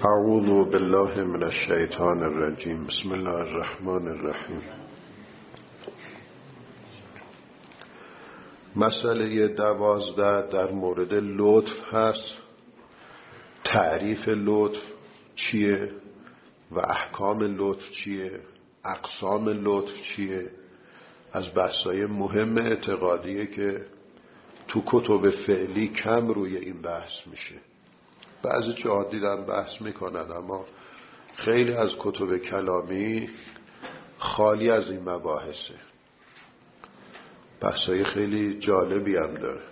اعوذ بالله من الشیطان الرجیم. بسم الله الرحمن الرحیم. مسئله 12 در مورد لطف هست. تعریف لطف چیه و احکام لطف چیه، اقسام لطف چیه. از بحث‌های مهم اعتقادیه که تو کتب فعلی کم روی این بحث میشه. بعضی جاها دیدن بحث میکنن، اما خیلی از کتب کلامی خالی از این مباحثه. بحثای خیلی جالبی هم داره.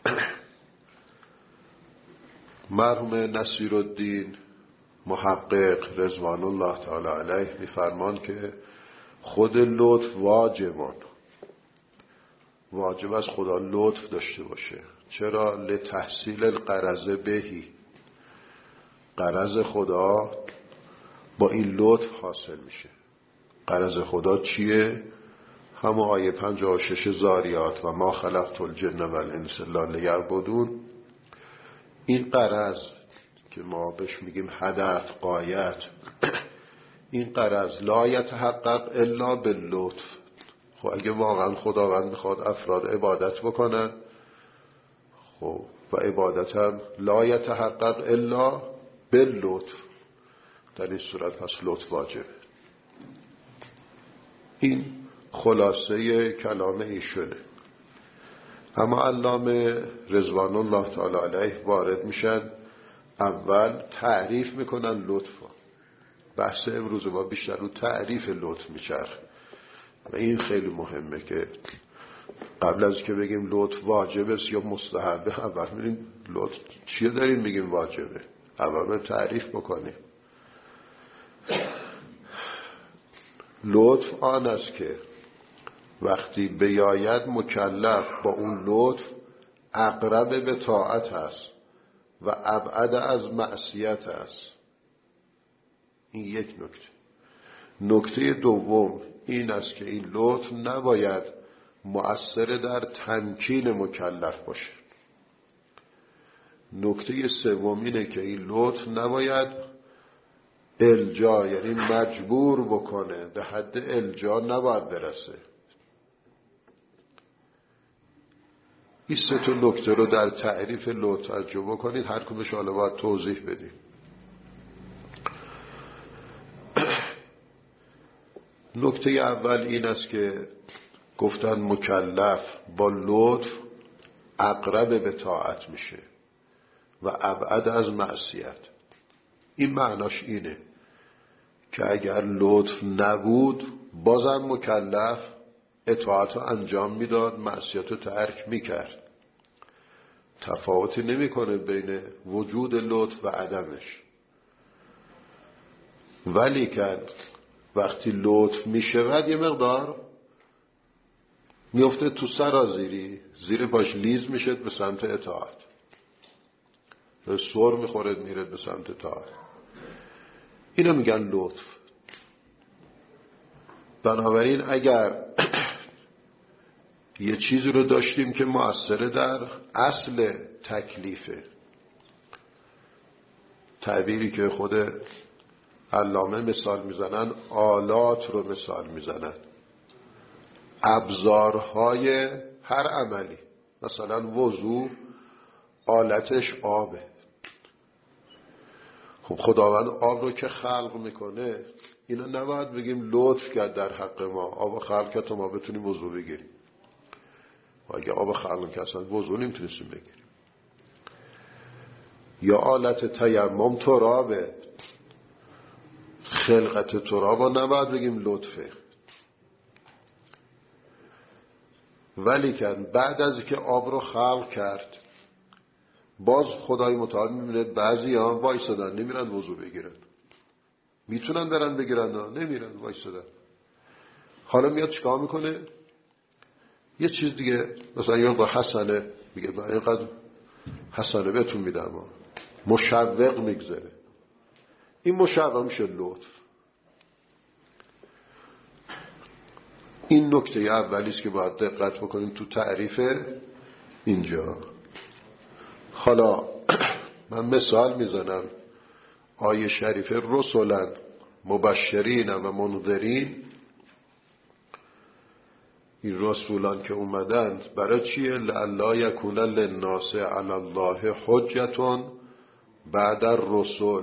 مرحوم نصیرالدین محقق رضوان الله تعالی علیه میفرمان که خود لطف واجب از خدا لطف داشته باشه. چرا؟ لتحصیل الغرض بهی، غرض خدا با این لطف حاصل میشه. غرض خدا چیه؟ همون آیه 56 زاریات و ما خلقت الجن و الانس الا لیعبدون. این غرض که ما بهش میگیم هدف، غایت، این غرض لا یتحقق الا باللطف. خب اگه واقعا خداوند میخواد افراد عبادت بکنن، خب و عبادت هم لا یتحقق الا باللطف، در این صورت پس لطف واجبه. این خلاصه کلام ایشونه. اما علامه رضوان الله تعالی علیه وارد میشن، اول تعریف میکنن لطف. بحث امروز ما بیشتر رو تعریف لطف میچرخه و این خیلی مهمه که قبل از که بگیم لطف واجبه یا مستحبه، اول میریم لطف چیه داریم میگیم واجبه، اول تعریف بکنیم. لطف آن است که وقتی بیاید مکلف با اون لطف اقرب به طاعت است و ابعد از معصیت است. این یک نکته. نکته دوم این است که این لطف نباید مؤثر در تمکین مکلف باشه. نکته سوم اینه که این لطف نباید الجا، یعنی مجبور بکنه، به حد الجا نباید برسه. این سه تا نکته رو در تعریف لطف توجه بکنید، هر کدومش حالا باید توضیح بدیم. نکته اول این است که گفتن مکلف با لطف اقرب به طاعت میشه و ابعد از معصیت. این معناش اینه که اگر لطف نبود بازم مکلف اطاعت رو انجام میداد، معصیت رو ترک میکرد. تفاوتی نمیکنه بین وجود لطف و عدمش. ولی که وقتی لطف میشود یه مقدار میفته تو سرازیری، زیر پاش لیز میشه به سمت اطاعت، سر میخوره میره به سمت اطاعت. اینو میگن لطف. بنابراین اگر یه چیزی رو داشتیم که مؤثره در اصل تکلیفه، تعبیری که خود علامه مثال میزنن آلات رو مثال میزنن، ابزارهای هر عملی. مثلا وضو آلتش آبه. خب خداوند آب رو که خلق میکنه، اینا نباید بگیم لطف کرد در حق ما، آب خلق کرد تا ما بتونیم وضو بگیریم. و اگه آب خلق کرد اصلا وضو نمیتونستیم بگیریم. یا آلت تیمم ترابه، خلقت ترابا نباید بگیم لطفه. ولی که بعد از که آب رو خلق کرد، باز خدای متعال میبینه بعضی ها وایسادن نمیرن وضو بگیرن. میتونن برن بگیرن، نمیرن، وایسادن. حالا میاد چیکار میکنه؟ یه چیز دیگه، مثلا یا با حسنه میگه من اینقدر حسنه بهتون میدم، مشوق میگذره. این مشوق میشه لطف. این نکته اولیست که باید دقت بکنیم تو تعریف اینجا. حالا من مثال میزنم آیه شریف رسولا مبشرین و منذرین، این رسولان که اومدن برای چیه؟ لئلا یکون للناس علی الله حجة بعد الرسل،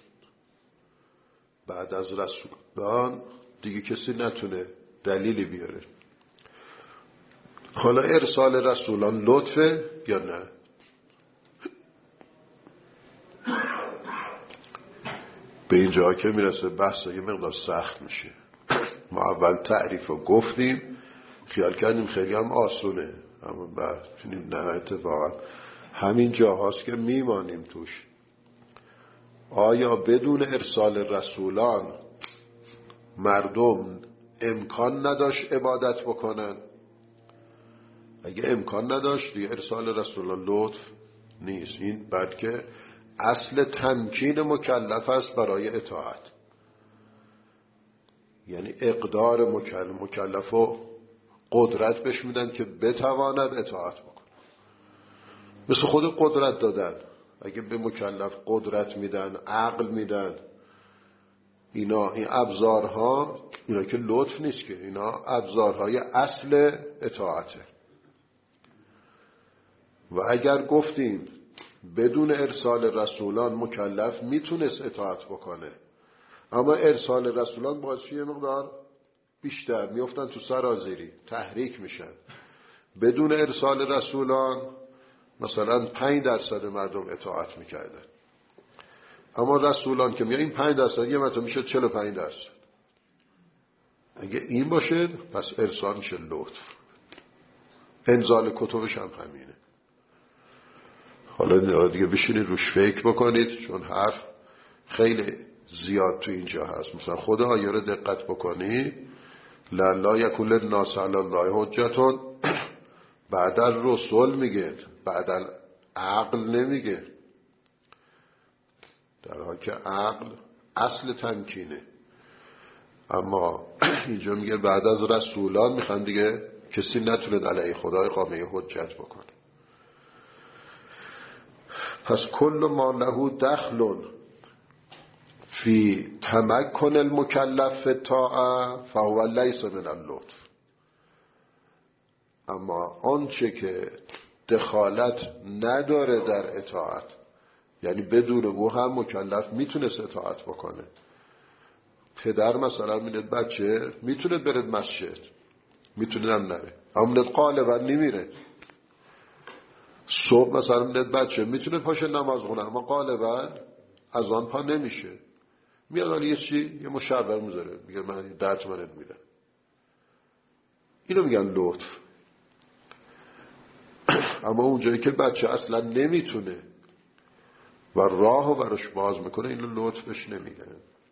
بعد از رسولان دیگه کسی نتونه دلیلی بیاره. حالا ارسال رسولان لطفه یا نه؟ به اینجا که میرسه بحث یه مقدار سخت میشه. ما اول تعریف رو گفتیم، خیال کردیم خیلی هم آسونه، اما بعد نه، اتفاقا همین جاهاست که میمانیم توش. آیا بدون ارسال رسولان مردم امکان نداشت عبادت بکنن؟ اگه امکان نداشت دیگه ارسال رسولان لطف نیست. این بعد که اصل تمکین مکلف است برای اطاعت، یعنی اقدار مکلف و قدرت بهش میدن که بتواند اطاعت بکنه. مثل خود قدرت دادن، اگه به مکلف قدرت میدن، عقل میدن، اینا این ابزارها، اینا که لطف نیست که، اینا ابزارهای اصل اطاعته. و اگر گفتیم بدون ارسال رسولان مکلف میتونست اطاعت بکنه، اما ارسال رسولان باعث یه مقدار بیشتر میفتن تو سرازیری، تحریک میشن. بدون ارسال رسولان مثلا 5% مردم اطاعت میکردن، اما رسولان که میگه این 5% یه مرتبه میشه 45%. اگه این باشه پس ارسال میشه لطف. انزال کتبش هم همینه. حالا دیگه بشینید روش فکر بکنید، چون حرف خیلی زیاد تو اینجا هست. مثلا خود آیه رو دقت بکنید، لئلا یکون للناس علی الله حجة بعد الرسل میگه، بعد العقل نمیگه، در حالی که عقل اصل تمکینه. اما اینجا میگه بعد از رسولان میخوان دیگه کسی نتونه علیه خدا اقامه حجت بکنه. پس کل ما له دخل فی تمکن المکلف طاعه فهو لیس من اللطف. اما آنچه که دخالت نداره در اطاعت، یعنی بدون او هم مکلف میتونست اطاعت بکنه. پدر مثلا میدید بچه میتونه بره مسجد، میتونه هم نره، اما میدید غالبا نمیره. صبح مثلا میدید بچه میتونه پاشه نماز خونه، اما غالبا از آن پا نمیشه. میاد یه مشاور میذاره، میگه من 10 تومنت میدم. اینو میگن لطف. اما اونجایی که بچه اصلا نمیتونه و راهو براش باز میکنه، اینو لطف بهش نمیگن.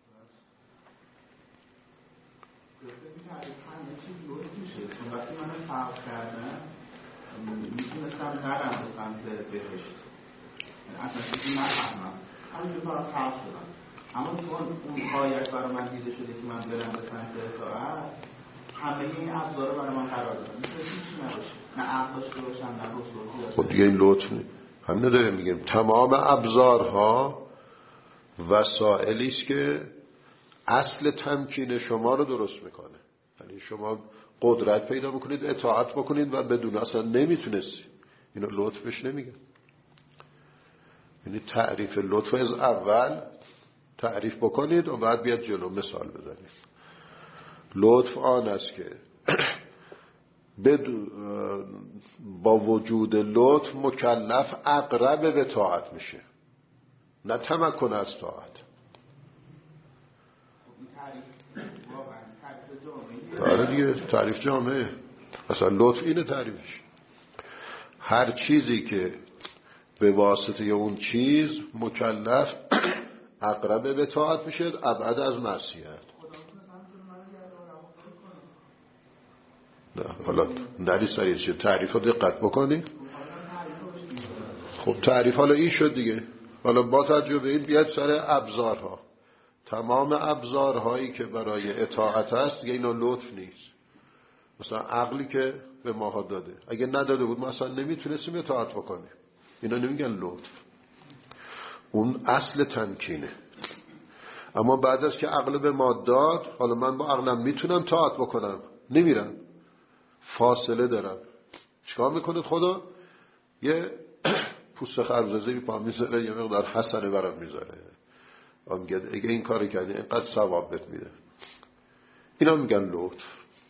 وقتی من فرق کردم میتونستم نرم به سمت بهشت، اصلا چیزی نفهمم، همینجور فرق شدم. اما چون اون آیت برای من دیده شده که من برم به سمت اطاعت، همه این ابزار برای من قرار دادن. میتونه چیزی نباشه، نه عقل داشته باشم نه رسول. خب دیگه این لطف نیست. همین داریم میگیم تمام ابزارها وسائلی است که اصل تمکین شما رو درست میکنه. یعنی شما قدرت پیدا میکنید اطاعت بکنید و بدون اصلا نمیتونستید. اینو لطف بهش نمیگن. یعنی تعریف لطف از اول تعریف بکنید و بعد بیاد جلو مثال بزنید. لطف آن است که با وجود لطف مکلف اقرب به طاعت میشه، نه تمکن از طاعت. آره دیگه تعریف جامعه. اصلا لطف اینه تعریفش. هر چیزی که به واسطه اون چیز مکلف اقرب به طاعت میشه، ابعد از معصیت. نه حالا نری سریع تعریف رو دقت بکنی. خب تعریف حالا این شد دیگه. حالا با تجربه این بیاد سر ابزارها. تمام ابزارهایی که برای اطاعت هست دیگه اینا لطف نیست. مثلا عقلی که به ماها داده، اگه نداده بود ما اصلا نمیتونستیم اطاعت بکنیم. اینا نمیگن لطف. اون اصل تمکینه. اما بعد از که عقل به ما داد، حالا من با عقلم میتونم طاعت بکنم، نمیرم، فاصله دارم. چیکار میکنه خدا؟ یه پوست خربزه پا میذاره، یه مقدار حسنه برام میذاره، میگه اگه این کاری کردی اینقدر ثواب بهت میده. اینا میگن لطف،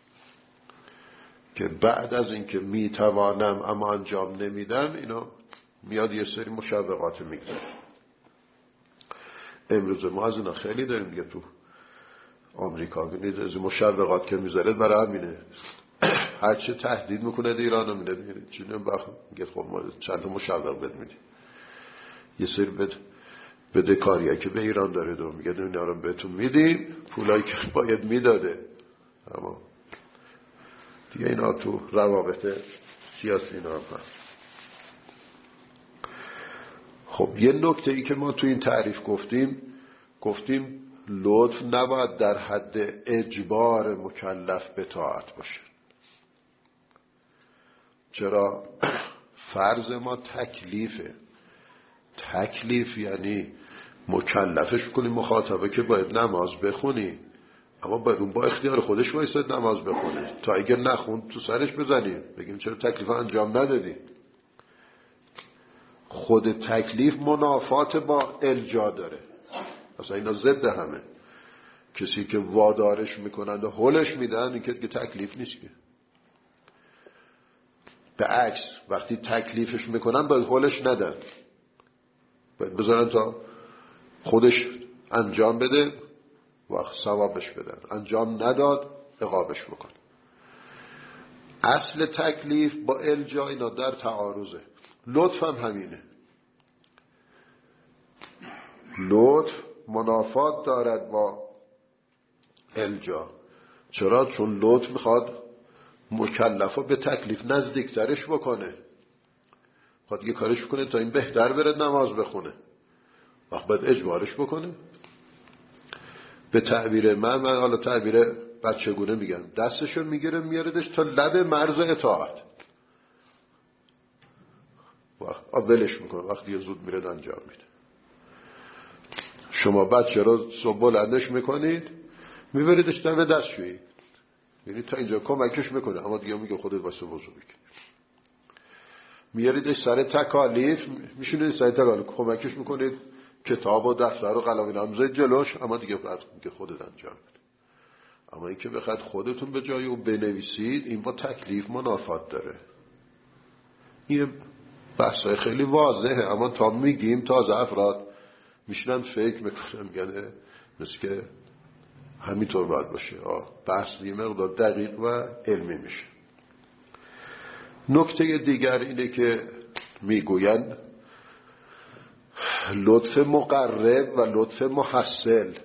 که بعد از اینکه میتوانم اما انجام نمیدم، اینا میاد یه سری مشوقات میگذاره. امروز ما از اینا خیلی داریم دیگه. تو آمریکا ببینید از مشوقات که میذاره برای همینه، هرچه تهدید میکنه ایرانو میده چونه میگه خب ما چند تا مشوق بد میدیم، یه سری بده کاریه که به ایران داره دو میگه اینا رو بهتون میدیم، پولایی که باید میداده. اما دیگه اینا تو روابط سیاسی اینا هم هست. خب یه نکته ای که ما تو این تعریف گفتیم لطف نباید در حد اجبار مکلف به طاعت باشه. چرا؟ فرض ما تکلیفه. تکلیف یعنی مکلفش کنی مخاطبه که باید نماز بخونی، اما باید اون با اختیار خودش باید نماز بخونه، تا اگر نخوند تو سرش بزنیم بگیم چرا تکلیف انجام ندادی. خود تکلیف منافات با الجا داره، اصلا اینا ضد همه. کسی که وادارش میکنند و هلش میدن، این که تکلیف نیست که. به عکس وقتی تکلیفش میکنن باید هلش ندن، باید بذارن تا خودش انجام بده و ثوابش بدن. انجام نداد عقابش بکن. اصل تکلیف با الجا اینا در تعارضه. لطف هم همینه. لطف منافات دارد با الجا. چرا؟ چون لطف میخواد مکلفه به تکلیف نزدیکترش بکنه، خواهد یه کارش بکنه تا این بهتر بره نماز بخونه، وقت باید اجبارش بکنه. به تعبیر من حالا تعبیر بچگونه میگم، دستشو میگیره میاردش تا لب مرز اطاعت، وقت ولش میکنه، وقتی یه زود میره انجام میده. شما بچه رو صبح بلندش میکنید میبریدش در دستشویی، یعنی تا اینجا کمکش میکنه، اما دیگه میگه خودت واسه وضو بکن. میاریدش سر تکالیف، میشونید سر تکالیف کمکش میکنید، کتاب و دفتر و قلم اینا میذارید جلوش، اما دیگه بعد میگه خودت انجام بده. اما اینکه بخواید خودتون به جای اون بنویسید، این با تکلیف منافات داره. این بحثای خیلی واضحه، اما تا میگیم تازه افراد میشنن فکر میکنن، میگن مثل که همینطور باید باشه. بحث یه مقدار دقیق و علمی میشه. نکته دیگر اینه که میگوین لطف مقرب و لطف محصل.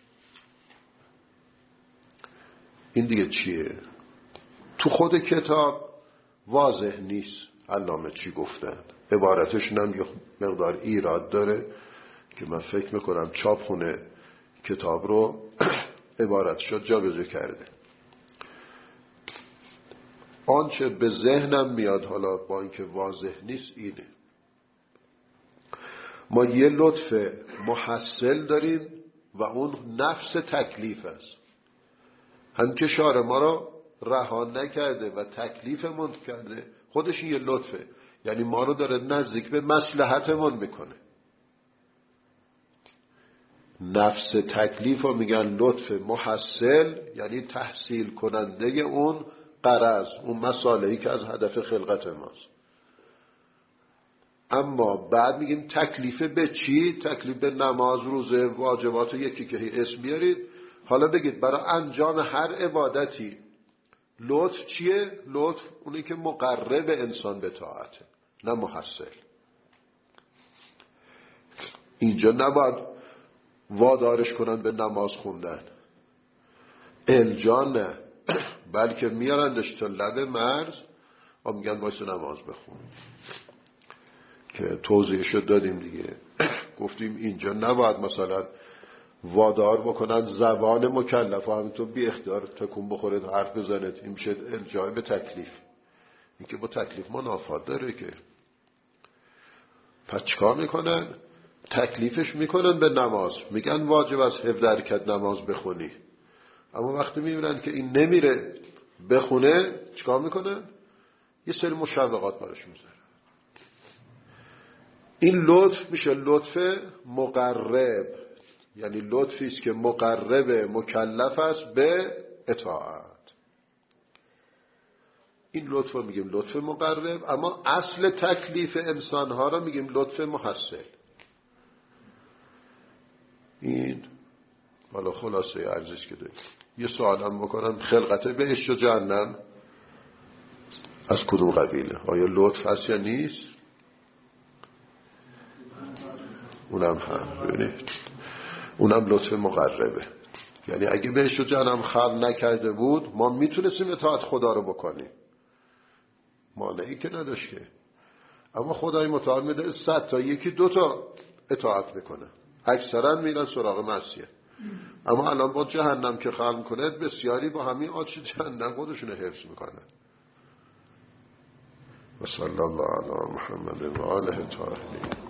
این دیگه چیه؟ تو خود کتاب واضح نیست علامه چی گفتن، عبارتشون هم یه مقدار ایراد داره که من فکر میکنم چاپخونه کتاب رو عبارتشو جابجا کرده. آنچه به ذهنم میاد حالا با اینکه واضح نیست اینه، ما یه لطف محصل داریم و اون نفس تکلیف است. هم که شارع ما رو رها نکرده و تکلیفمون کرده، خودش یه لطفه، یعنی ما رو داره نزدیک به مصلحتمون میکنه. نفس تکلیف رو میگن لطف محصل، یعنی تحصیل کننده اون غرض، اون مصالحی که از هدف خلقت ماست. اما بعد میگیم تکلیف به چی؟ تکلیف به نماز، روزه، واجبات و یکی که اسم بیارید. حالا بگید برای انجام هر عبادتی لطف چیه؟ لطف اونی که مقرب انسان به طاعته، نه محصل. اینجا نباید وادارش کنن به نماز خوندن، الجا نه، بلکه میارندش تا لب مرز و میگن واسه نماز بخون، که توضیحشو دادیم دیگه. گفتیم اینجا نباید مثلا وادار بکنن زبان مکلف و همینطور بی اختیار تکون بخورید حرف بزنید، این میشه الجا به تکلیف. این که با تکلیف منافات داره که. پس چیکار میکنن؟ تکلیفش میکنن به نماز، میگن واجب از 17 رکعت نماز بخونی، اما وقتی میبینن که این نمیره بخونه چیکار میکنن؟ یه سری مشوقات براش میذارن. این لطف میشه لطف مقرب، یعنی لطفی است که مقرب مکلف است به اطاعت. این لطف رو میگیم لطف مقرب، اما اصل تکلیف انسانها رو میگیم لطف محصل. این حالا خلاصه ارزش که داریم. یه سوالم بکنم، خلقت بهشت و جهنم از کدوم قبیله؟ آیا لطف هست یا نیست؟ اونم هم ببینید، اونم لطف مقربه. یعنی اگه بهشت و جهنم خلق نکرده بود ما میتونستیم اطاعت خدا رو بکنیم، مانعی که نداشت که. اما خدای متعال میده 100 تا یکی 2 تا اطاعت میکنه، اکثرا میرن سراغ معصیت. اما الان با جهنم که خلق کنه بسیاری با همین آتش جهنم خودشون حفظ میکنن. و صلی الله علی محمد و آله الطاهرین.